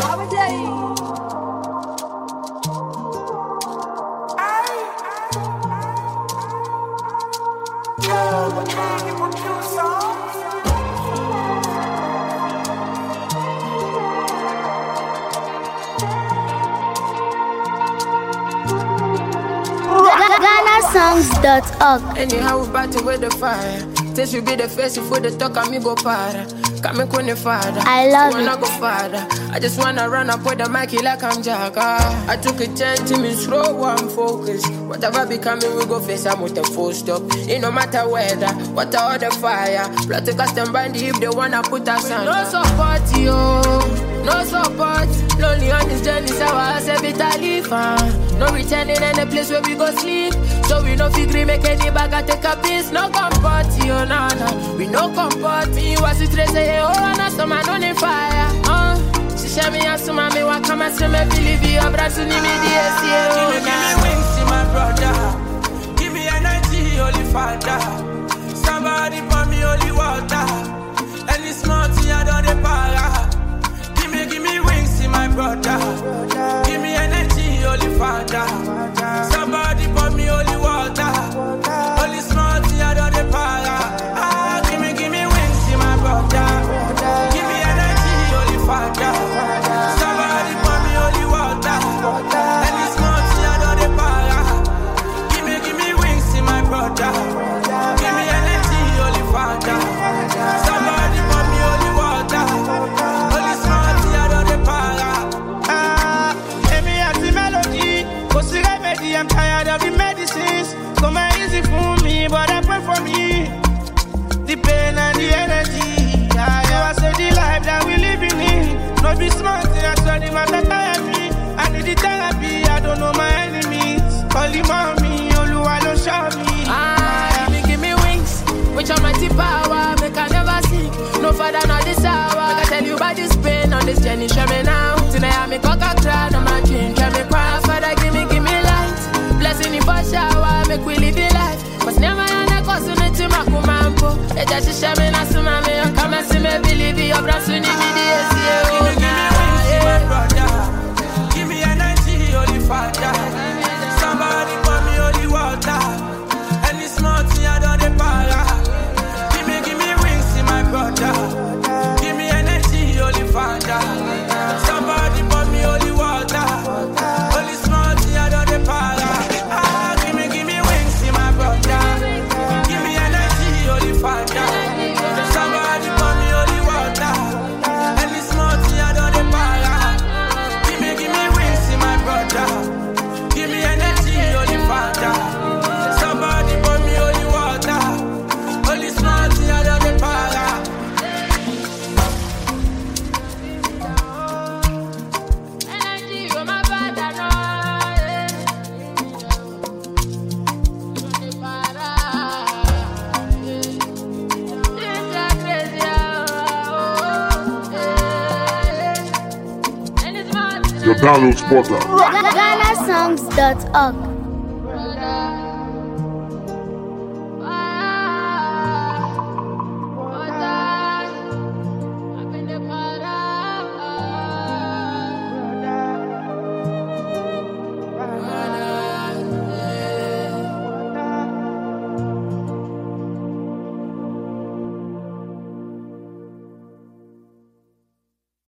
GhanaSongs.org. Anyhow, we battle with the fire. This will be the face if we the talk and me go para. Come and kone father. I love so it. Wanna go father. I just wanna run up with the mic like I'm Jagga. I took a chance to me slow one focus. Whatever becoming we go face, I'm with the full stop. It no matter weather, water or the fire. Plot to custom band if they wanna put us on. No support, yo. No support. Lonely on this journey, so I say bitterly fun. No returning in the place where we go sleep. So we no figure make any bag and take a piece. No comfort, yo, no. We no comfort. Me was it say, oh, and I saw my on fire. She share me as my me walk come and say me believe you. Brand to me DS, Give me wings, see my brother. Give me energy, holy father. Somebody pour me holy water. Any small thing I don't para. Give me wings, see my brother. Give me energy, holy father. Somebody pour me holy water. Holy small thing I don't para. Give me wings, see my brother. Give me energy, holy father. Somebody pour me holy water. Any small thing I don't para. Give me wings, see my brother. Give me energy, holy father. Somebody pour me holy water. Holy small thing I don't para. I'm tired of the medicines. Come easy for me, but I pray for me. The pain and the energy. I say the life that we living in. Not be smart, I saw the matter tire me. I need the therapy, I don't know my enemies. Holy mommy, Oluwa don't show me. Give me wings, which almighty power, make I never sink. No father, not this hour. I can tell you about this pain on this journey, show me now. Tonight I'm a coca cry, no my king, can me cry. Father, give me light. Blessing in for shower, make we live the life. Cause never and I cause you to my commando. It just shame me, not so mommy. Come and see me, believe you, brand to me DS, Give me wings, see my brother. Give me energy, holy father. Somebody pour me holy water. Any small thing I don't para. Give me wings, see my brother. Give me energy, holy father. Somebody pour me holy water. Holy small thing I don't para. Give me wings, see my brother. Give me energy, holy father. Somebody pour me holy water. Any small thing I don't para. Give me wings, see my brother. Give me energy, holy father. Somebody pour me holy water. Holy small thing I don't para. energy, you're my father, no. Your download spotter. GhanaSongs.org.